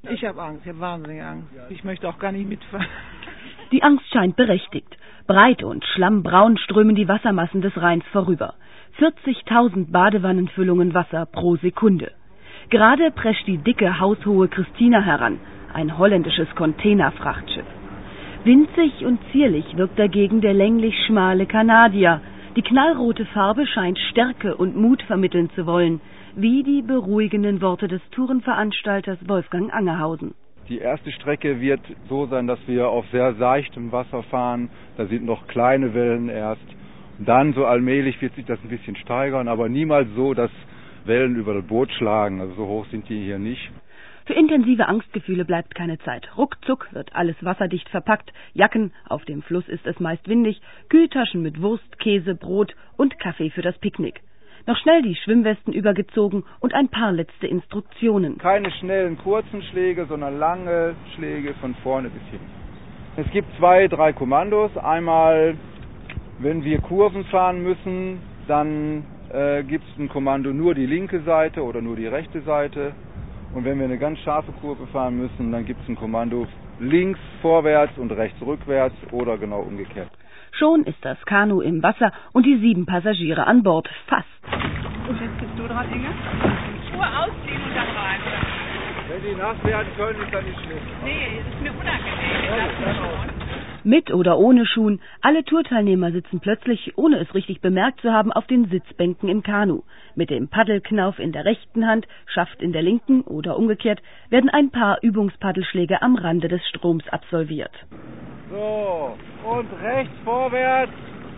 Ich habe Angst, ich habe wahnsinnige Angst. Ich möchte auch gar nicht mitfahren. Die Angst scheint berechtigt. Breit und schlammbraun strömen die Wassermassen des Rheins vorüber. 40.000 Badewannenfüllungen Wasser pro Sekunde. Gerade prescht die dicke, haushohe Christina heran, ein holländisches Containerfrachtschiff. Winzig und zierlich wirkt dagegen der länglich schmale Kanadier. Die knallrote Farbe scheint Stärke und Mut vermitteln zu wollen, wie die beruhigenden Worte des Tourenveranstalters Wolfgang Angerhausen. Die erste Strecke wird so sein, dass wir auf sehr seichtem Wasser fahren. Da sind noch kleine Wellen erst. Dann so allmählich wird sich das ein bisschen steigern, aber niemals so, dass Wellen über das Boot schlagen. Also so hoch sind die hier nicht. Für intensive Angstgefühle bleibt keine Zeit. Ruckzuck wird alles wasserdicht verpackt. Jacken, auf dem Fluss ist es meist windig, Kühltaschen mit Wurst, Käse, Brot und Kaffee für das Picknick. Noch schnell die Schwimmwesten übergezogen und ein paar letzte Instruktionen. Keine schnellen, kurzen Schläge, sondern lange Schläge von vorne bis hinten. Es gibt 2, 3 Kommandos. Einmal, wenn wir Kurven fahren müssen, dann gibt es ein Kommando nur die linke Seite oder nur die rechte Seite. Und wenn wir eine ganz scharfe Kurve fahren müssen, dann gibt es ein Kommando links vorwärts und rechts rückwärts oder genau umgekehrt. Schon ist das Kanu im Wasser und die 7 Passagiere an Bord. Fast. Und jetzt bist du dran, Inge? Schuhe ausziehen und dann rein. Wenn die nass werden können, ist das nicht schlimm. Nee, das ist mir unangenehm. Mit oder ohne Schuhen, alle Tourteilnehmer sitzen plötzlich, ohne es richtig bemerkt zu haben, auf den Sitzbänken im Kanu. Mit dem Paddelknauf in der rechten Hand, Schaft in der linken oder umgekehrt, werden ein paar Übungspaddelschläge am Rande des Stroms absolviert. So, und rechts vorwärts.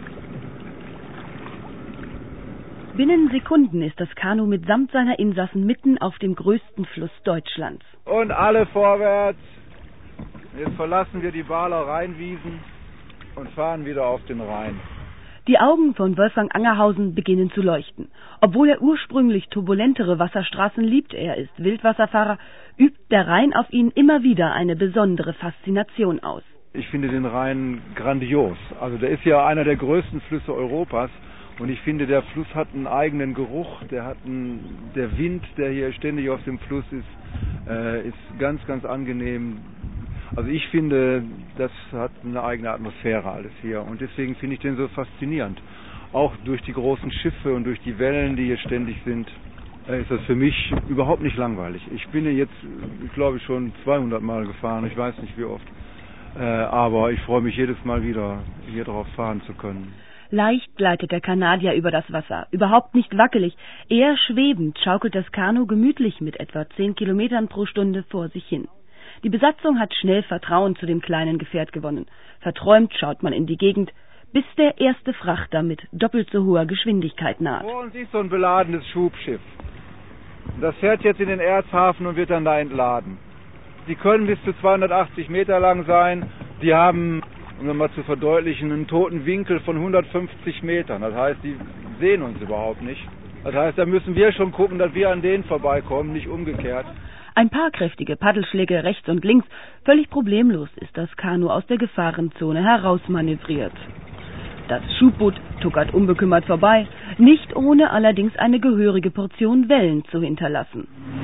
Binnen Sekunden ist das Kanu mitsamt seiner Insassen mitten auf dem größten Fluss Deutschlands. Und alle vorwärts. Jetzt verlassen wir die Baaler Rheinwiesen und fahren wieder auf den Rhein. Die Augen von Wolfgang Angerhausen beginnen zu leuchten. Obwohl er ursprünglich turbulentere Wasserstraßen liebt, er ist Wildwasserfahrer, übt der Rhein auf ihn immer wieder eine besondere Faszination aus. Ich finde den Rhein grandios. Also der ist ja einer der größten Flüsse Europas. Und ich finde, der Fluss hat einen eigenen Geruch. Der Wind, der hier ständig auf dem Fluss ist ganz, ganz angenehm. Also ich finde, das hat eine eigene Atmosphäre alles hier. Und deswegen finde ich den so faszinierend. Auch durch die großen Schiffe und durch die Wellen, die hier ständig sind, ist das für mich überhaupt nicht langweilig. Ich bin hier jetzt, ich glaube, schon 200 Mal gefahren. Ich weiß nicht wie oft. Aber ich freue mich jedes Mal wieder, hier drauf fahren zu können. Leicht gleitet der Kanadier über das Wasser, überhaupt nicht wackelig, eher schwebend schaukelt das Kanu gemütlich mit etwa 10 Kilometern pro Stunde vor sich hin. Die Besatzung hat schnell Vertrauen zu dem kleinen Gefährt gewonnen. Verträumt schaut man in die Gegend, bis der erste Frachter mit doppelt so hoher Geschwindigkeit naht. Vor uns ist so ein beladenes Schubschiff. Das fährt jetzt in den Erzhafen und wird dann da entladen. Die können bis zu 280 Meter lang sein. Die haben, um das mal zu verdeutlichen, einen toten Winkel von 150 Metern. Das heißt, die sehen uns überhaupt nicht. Das heißt, da müssen wir schon gucken, dass wir an denen vorbeikommen, nicht umgekehrt. Ein paar kräftige Paddelschläge rechts und links, völlig problemlos ist das Kanu aus der Gefahrenzone herausmanövriert. Das Schubboot tuckert unbekümmert vorbei, nicht ohne allerdings eine gehörige Portion Wellen zu hinterlassen.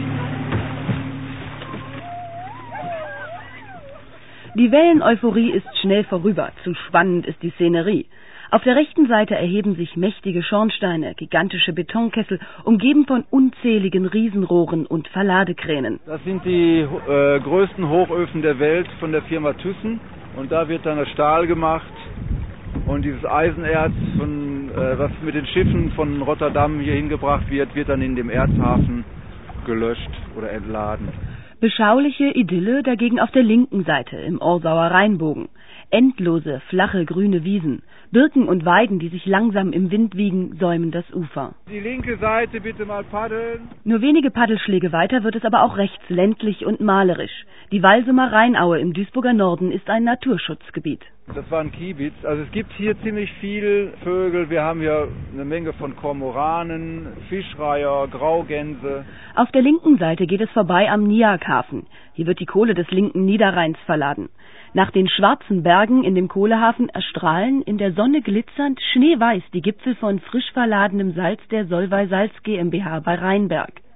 Die Welleneuphorie ist schnell vorüber, zu spannend ist die Szenerie. Auf der rechten Seite erheben sich mächtige Schornsteine, gigantische Betonkessel, umgeben von unzähligen Riesenrohren und Verladekränen. Das sind die größten Hochöfen der Welt von der Firma Thyssen. Und da wird dann das Stahl gemacht und dieses Eisenerz, was mit den Schiffen von Rotterdam hier hingebracht wird, wird dann in dem Erzhafen gelöscht oder entladen. Beschauliche Idylle dagegen auf der linken Seite im Orsauer Rheinbogen. Endlose, flache, grüne Wiesen, Birken und Weiden, die sich langsam im Wind wiegen, säumen das Ufer. Die linke Seite bitte mal paddeln. Nur wenige Paddelschläge weiter wird es aber auch rechts ländlich und malerisch. Die Walsumer Rheinaue im Duisburger Norden ist ein Naturschutzgebiet. Das war ein Kiebitz. Also es gibt hier ziemlich viel Vögel. Wir haben hier eine Menge von Kormoranen, Fischreiher, Graugänse. Auf der linken Seite geht es vorbei am Niaghafen. Hier wird die Kohle des linken Niederrheins verladen. Nach den schwarzen Bergen in dem Kohlehafen erstrahlen in der Sonne glitzernd schneeweiß die Gipfel von frisch verladenem Salz der Solvay Salz GmbH bei Rheinberg.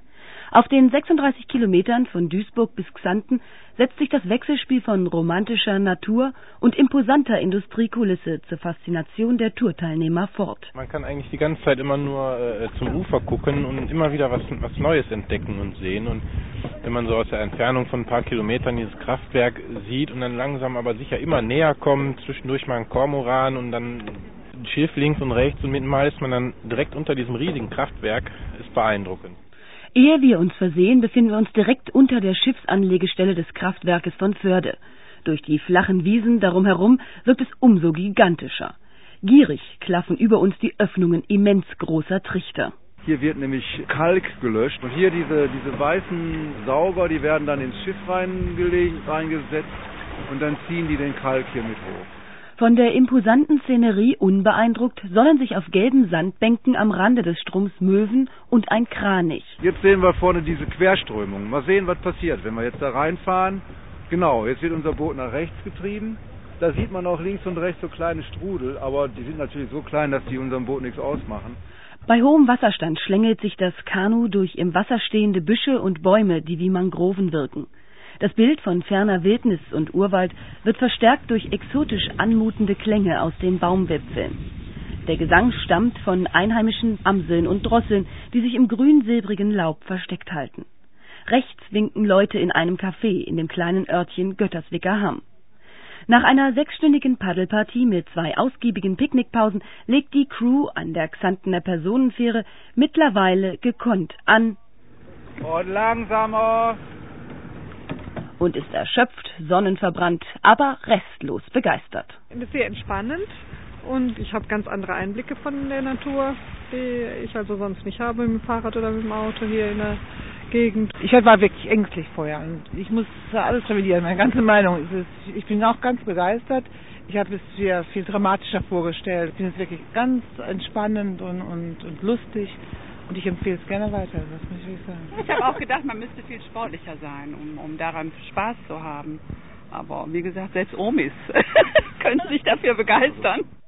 Auf den 36 Kilometern von Duisburg bis Xanten setzt sich das Wechselspiel von romantischer Natur und imposanter Industriekulisse zur Faszination der Tourteilnehmer fort. Man kann eigentlich die ganze Zeit immer nur zum Ufer gucken und immer wieder was Neues entdecken und sehen. Und wenn man so aus der Entfernung von ein paar Kilometern dieses Kraftwerk sieht und dann langsam aber sicher immer näher kommt, zwischendurch mal ein Kormoran und dann ein Schiff links und rechts und mittenmal ist man dann direkt unter diesem riesigen Kraftwerk, ist beeindruckend. Ehe wir uns versehen, befinden wir uns direkt unter der Schiffsanlegestelle des Kraftwerkes von Voerde. Durch die flachen Wiesen darum herum wirkt es umso gigantischer. Gierig klaffen über uns die Öffnungen immens großer Trichter. Hier wird nämlich Kalk gelöscht und hier diese weißen Sauger, die werden dann ins Schiff reingesetzt und dann ziehen die den Kalk hier mit hoch. Von der imposanten Szenerie unbeeindruckt sollen sich auf gelben Sandbänken am Rande des Stroms Möwen und ein Kranich. Jetzt sehen wir vorne diese Querströmung. Mal sehen, was passiert, wenn wir jetzt da reinfahren. Genau, jetzt wird unser Boot nach rechts getrieben. Da sieht man auch links und rechts so kleine Strudel, aber die sind natürlich so klein, dass die unserem Boot nichts ausmachen. Bei hohem Wasserstand schlängelt sich das Kanu durch im Wasser stehende Büsche und Bäume, die wie Mangroven wirken. Das Bild von ferner Wildnis und Urwald wird verstärkt durch exotisch anmutende Klänge aus den Baumwipfeln. Der Gesang stammt von einheimischen Amseln und Drosseln, die sich im grün-silbrigen Laub versteckt halten. Rechts winken Leute in einem Café in dem kleinen Örtchen Götterswicker-Hamm. Nach einer 6-stündigen Paddelpartie mit 2 ausgiebigen Picknickpausen legt die Crew an der Xantener Personenfähre mittlerweile gekonnt an Und langsamer. Und ist erschöpft, sonnenverbrannt, aber restlos begeistert. Es ist sehr entspannend und ich habe ganz andere Einblicke von der Natur, die ich also sonst nicht habe mit dem Fahrrad oder mit dem Auto hier in der Gegend. Ich war wirklich ängstlich vorher und ich muss alles revidieren. Meine ganze Meinung ist es, ich bin auch ganz begeistert. Ich habe es mir viel dramatischer vorgestellt. Ich finde es wirklich ganz entspannend und lustig. Und ich empfehle es gerne weiter, das muss ich wirklich sagen. Ich habe auch gedacht, man müsste viel sportlicher sein, um daran Spaß zu haben. Aber wie gesagt, selbst Omis können sich dafür begeistern.